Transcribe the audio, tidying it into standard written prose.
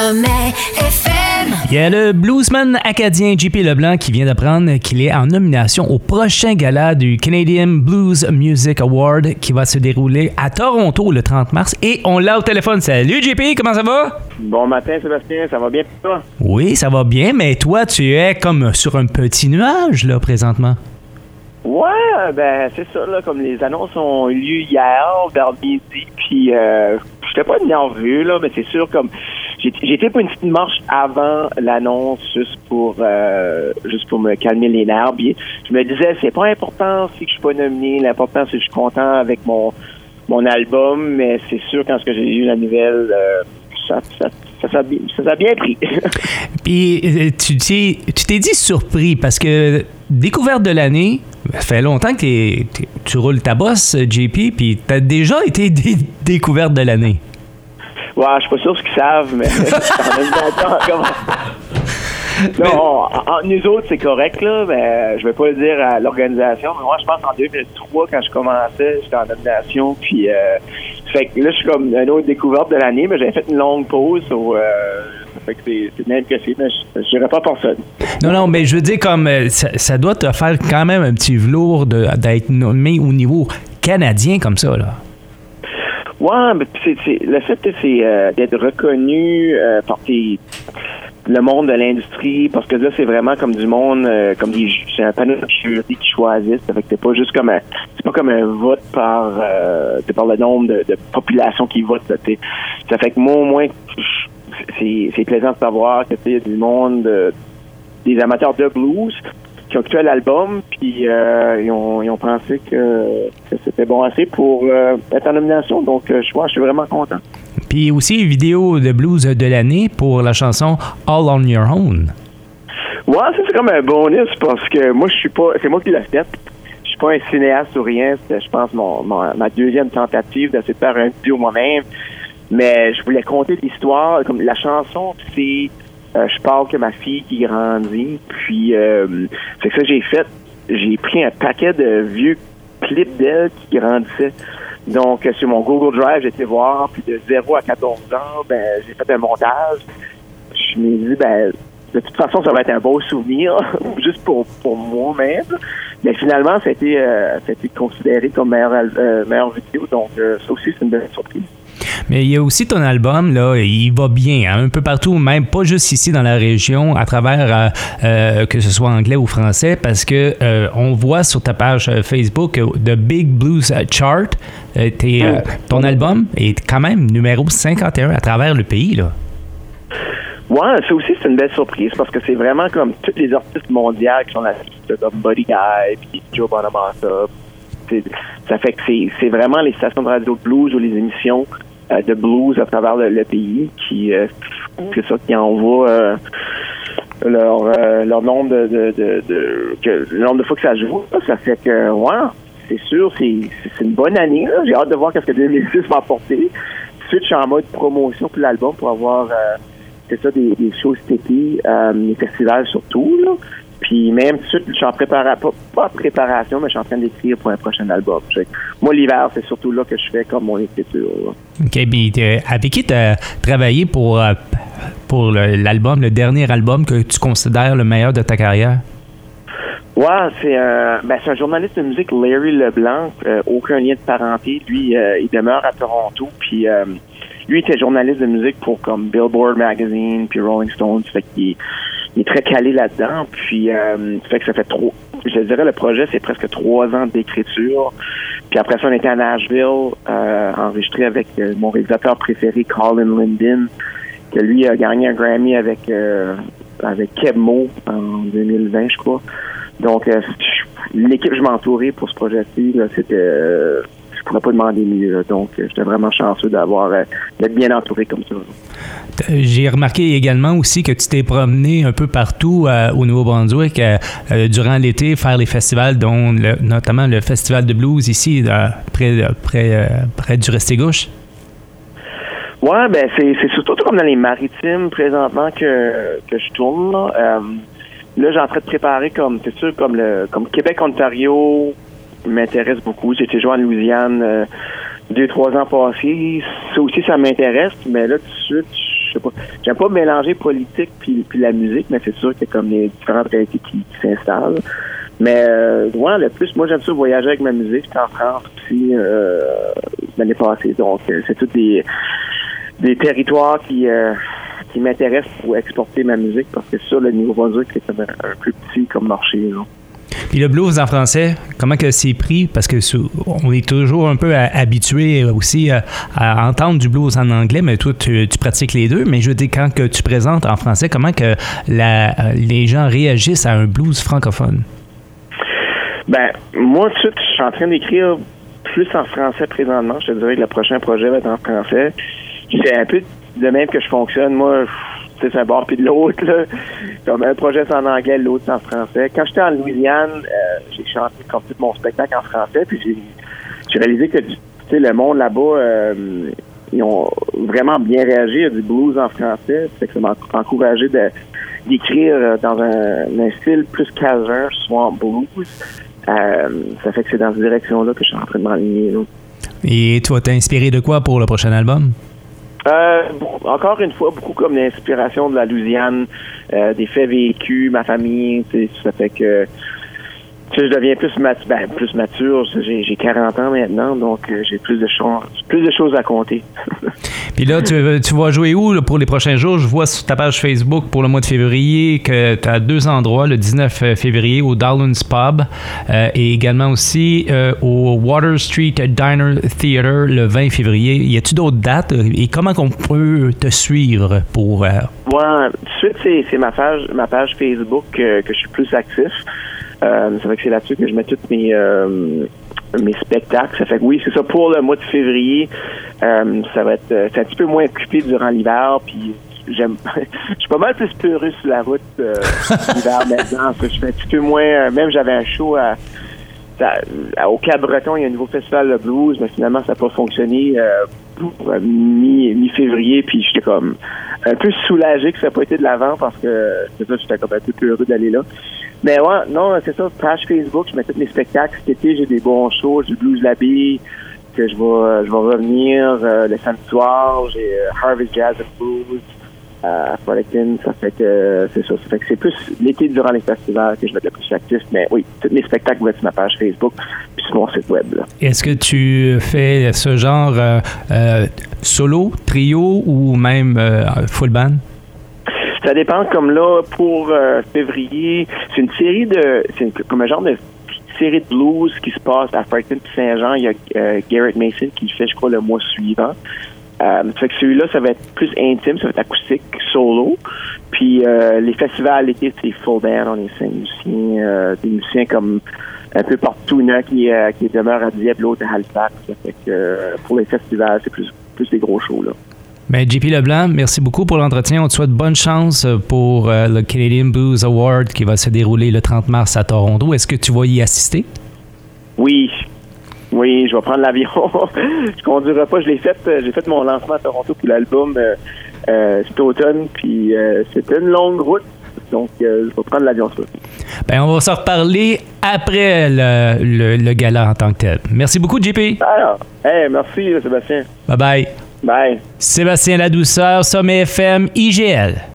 Sommet FM. Il y a le bluesman acadien JP Leblanc qui vient d'apprendre qu'il est en nomination au prochain gala du Canadian Blues Music Award qui va se dérouler à Toronto le 30 mars. Et on l'a au téléphone. Salut JP, comment ça va? Bon matin Sébastien, ça va bien pour toi? Oui, ça va bien, mais toi, tu es comme sur un petit nuage là présentement. Ouais, ben c'est ça, là, comme les annonces ont eu lieu hier, vers midi, puis j'étais pas nerveux, là, mais c'est sûr, comme j'ai été pour une petite marche avant l'annonce, juste pour me calmer les nerfs, puis je me disais, c'est pas important si je suis pas nominé, l'important c'est que je suis content avec mon album, mais c'est sûr, quand j'ai eu la nouvelle, ça a bien pris. Puis tu t'es dit surpris parce que découverte de l'année, ça fait longtemps que tu roules ta bosse, JP, puis t'as déjà été découverte de l'année. Ouais, je suis pas sûr ce qu'ils savent, mais non, nous autres, c'est correct, là, mais je vais pas le dire à l'organisation, mais moi, je pense en 2003, quand je commençais, j'étais en nomination, puis fait que là, je suis comme une autre découverte de l'année, mais j'avais fait une longue pause, ça fait que c'est même que c'est, mais je dirais pas pour ça. Non, mais je veux dire, comme ça doit te faire quand même un petit velours d'être nommé au niveau canadien comme ça, là. Ouais, mais le fait que c'est d'être reconnu par le monde de l'industrie, parce que là, c'est vraiment comme du monde, c'est un panel de jury qui choisissent. Ça fait que c'est pas juste comme c'est pas comme un vote par le nombre de population qui vote. Ça fait que moi, au moins, c'est plaisant de savoir que il y a du monde, des amateurs de blues qui ont écouté l'album, puis ils ont pensé que c'était bon assez pour être en nomination. Donc, je suis vraiment content. Puis aussi, vidéo de blues de l'année pour la chanson All on Your Own. Ouais, ça, c'est comme un bonus parce que moi, c'est moi qui l'ai fait. Je suis pas un cinéaste ou rien. C'était, je pense, ma deuxième tentative d'essayer de faire un vidéo moi-même. Mais je voulais conter l'histoire. Comme la chanson, c'est je parle que ma fille qui grandit. Puis, c'est ça que j'ai fait. J'ai pris un paquet de vieux clips d'elle qui grandissaient. Donc, sur mon Google Drive, j'ai été voir, puis de 0 à 14 ans, j'ai fait un montage. Je me dit, de toute façon, ça va être un beau souvenir, juste pour moi-même. Mais finalement, ça a été considéré comme meilleure vidéo, donc ça aussi, c'est une belle surprise. Mais il y a aussi ton album, là, il va bien, hein, un peu partout, même pas juste ici dans la région, à travers que ce soit anglais ou français, parce que on voit sur ta page Facebook The Big Blues Chart, ton album est quand même numéro 51 à travers le pays, là. Ouais, ça aussi, c'est une belle surprise parce que c'est vraiment comme tous les artistes mondiaux qui sont là, comme Buddy Guy, puis Joe Bonamassa. Ça fait que c'est vraiment les stations de radio de blues ou les émissions de blues à travers le pays qui envoient leur nombre le nombre de fois que ça joue. Ça fait que, ouais, c'est sûr, c'est une bonne année. Là. J'ai hâte de voir ce que 2006 va apporter. Ensuite, je suis en mode promotion pour l'album pour avoir des shows cet été, les festivals surtout, là. Puis même tout de suite, je suis en préparation, pas préparation, mais je suis en train d'écrire pour un prochain album. Moi, l'hiver, c'est surtout là que je fais comme mon écriture. Là. OK, puis avec qui tu as travaillé pour l'album, le dernier album que tu considères le meilleur de ta carrière? Ouais, c'est un journaliste de musique, Larry Leblanc, aucun lien de parenté. Lui, il demeure à Toronto, puis lui était journaliste de musique pour comme Billboard Magazine, puis Rolling Stone, fait qu'il il est très calé là-dedans, puis fait que ça fait je dirais le projet, c'est presque 3 ans d'écriture. Puis après ça, on était à Nashville, enregistré avec mon réalisateur préféré, Colin Linden, que lui a gagné un Grammy avec Keb Mo en 2020, je crois. Donc, l'équipe que je m'entourais pour ce projet-ci, là, c'était... je pourrais pas demander mieux. Là. Donc, j'étais vraiment chanceux d'être bien entouré comme ça. J'ai remarqué également aussi que tu t'es promené un peu partout au Nouveau-Brunswick durant l'été, faire les festivals, dont notamment le festival de blues ici, près du Restigouche. Ouais, c'est surtout comme dans les maritimes présentement que je tourne. Là, j'ai en train de préparer c'est sûr, comme Québec-Ontario m'intéresse beaucoup. J'ai été joué en Louisiane 2-3 ans passés. Ça aussi, ça m'intéresse, mais là, tout de suite, je sais pas. J'aime pas mélanger politique puis la musique, mais c'est sûr qu'il y a comme les différentes réalités qui s'installent. Mais ouais, le plus, moi j'aime ça voyager avec ma musique. J'étais en France aussi l'année passée, donc c'est tous des territoires qui m'intéressent pour exporter ma musique, parce que sur le Nouveau-Brunswick, c'est comme un plus petit comme marché. Là. Puis le blues en français, comment que c'est pris? Parce que on est toujours un peu habitué aussi à entendre du blues en anglais, mais toi, tu pratiques les deux. Mais je veux dire, quand que tu présentes en français, comment que les gens réagissent à un blues francophone? Ben, moi, tout de suite, je suis en train d'écrire plus en français présentement. Je te dirais que le prochain projet va être en français. C'est un peu de même que je fonctionne. Moi, c'est un bord puis de l'autre, là. Comme un projet c'est en anglais, l'autre c'est en français. Quand j'étais en Louisiane, j'ai chanté comme tout mon spectacle en français, puis j'ai réalisé que le monde là-bas, ils ont vraiment bien réagi à du blues en français. Ça fait que ça m'a encouragé d'écrire dans un style plus caseur, swamp blues. Ça fait que c'est dans cette direction-là que je suis en train de m'aligner. Là. Et toi, t'es inspiré de quoi pour le prochain album? Encore une fois, beaucoup comme l'inspiration de la Louisiane, des faits vécus, ma famille, ça fait que je deviens plus mature. J'ai 40 ans maintenant, donc j'ai plus de choses à compter. Puis là, tu vas jouer où là, pour les prochains jours? Je vois sur ta page Facebook pour le mois de février que tu as 2 endroits, le 19 février au Darwin's Pub et également aussi au Water Street Diner Theater le 20 février. Y a-tu d'autres dates et comment qu'on peut te suivre pour... Ouais, tout de suite, c'est ma page Facebook que je suis plus actif. Ça fait que c'est là-dessus que je mets tous mes spectacles. Ça fait que oui, c'est ça. Pour le mois de février, ça va être c'est un petit peu moins occupé durant l'hiver. Puis je suis pas mal plus peureux sur la route l'hiver maintenant. Je fais un petit peu moins. Même j'avais un show au Cap-Breton, il y a un nouveau festival de blues, mais finalement ça n'a pas fonctionné mi-février. Puis j'étais comme un peu soulagé que ça n'a pas été de l'avant, parce que c'est ça, j'étais comme un peu peureux d'aller là. Mais ouais, non, c'est ça, page Facebook, je mets tous mes spectacles. Cet été, j'ai des bons shows, j'ai Blues Labby, que je vais revenir le samedi soir, j'ai Harvest Jazz and Blues à Frolickton. Ça fait que c'est ça. Ça fait que c'est plus l'été durant les festivals que je vais être le plus actif. Mais oui, tous mes spectacles vont être sur ma page Facebook puis sur mon site web. Là. Est-ce que tu fais ce genre solo, trio ou même full band? Ça dépend, comme là, pour février, c'est une série comme un genre de série de blues qui se passe à Fredericton et Saint-Jean. Il y a Garrett Mason qui le fait, je crois, le mois suivant. Ça fait que celui-là, ça va être plus intime, ça va être acoustique, solo. Puis les festivals l'été, c'est full band. On est 5 musiciens, des musiciens comme un peu partout. Il y en a qui demeure à Dieppe, l'autre à Halifax. Ça fait que pour les festivals, c'est plus des gros shows, là. Ben, JP Leblanc, merci beaucoup pour l'entretien. On te souhaite bonne chance pour le Canadian Blues Award qui va se dérouler le 30 mars à Toronto. Est-ce que tu vas y assister? Oui, je vais prendre l'avion. Je conduirai pas. J'ai fait mon lancement à Toronto pour l'album cet automne, puis c'était une longue route. Donc, je vais prendre l'avion. Ben, on va se reparler après le gala en tant que tel. Merci beaucoup, JP. Alors, merci, Sébastien. Bye-bye. Bye. Sébastien Ladouceur, Sommet FM, IGL.